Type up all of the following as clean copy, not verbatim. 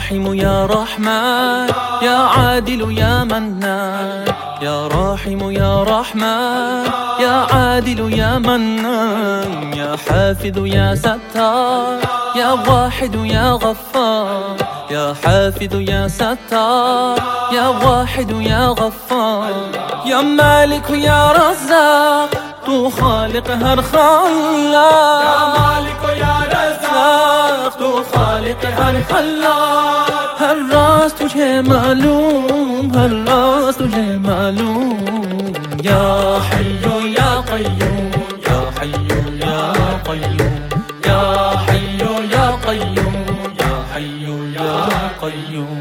راحم يا رحمن يا عادل يا منان يا راحم يا رحمن يا عادل يا منان يا حافظ يا ستار يا واحد يا غفار يا حافظ يا ستار يا واحد يا غفار يا مالك يا رزاق تو خالق هر خلاق يا مالك يا رزاق تو خالق هر خلاق هر راز تجھے معلوم ہر راز تجھے معلوم یا حی یا قیوم یا حی یا قیوم یا حی یا قیوم یا حی یا قیوم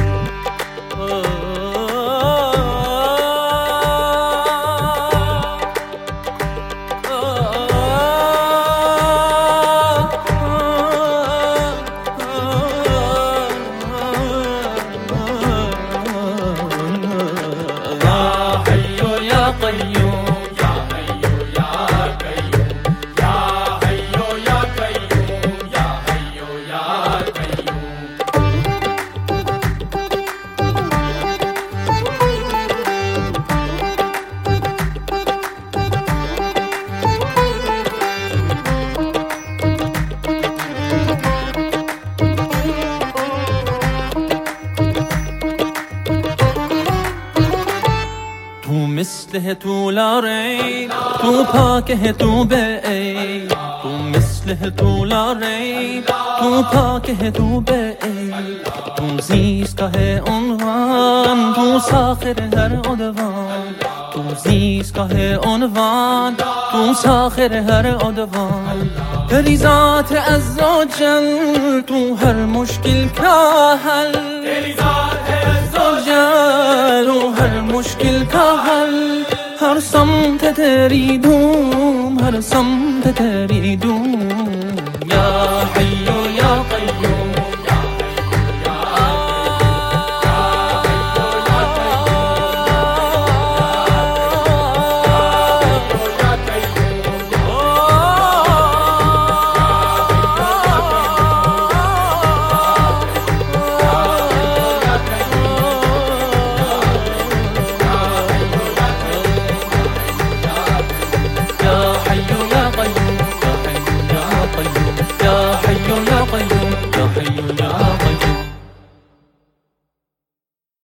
تو مثل ہے تو لا ریب تو پاک ہے تو بے عیب تو مثل ہے تو لا ریب تو پاک ہے تو بے عیب تو زیست کا ہے عنوان تو ساخر ہر عدوان تو زیست کا ہے عنوان تو ساخر ہر عدوان تیری ذات عز و جل تو ہر مشکل کا حل تیری ذات ہے عز و جل ہر مشکل کا حل ہر سمت تیری دھوم ہر سمت تیری دھوم یا حی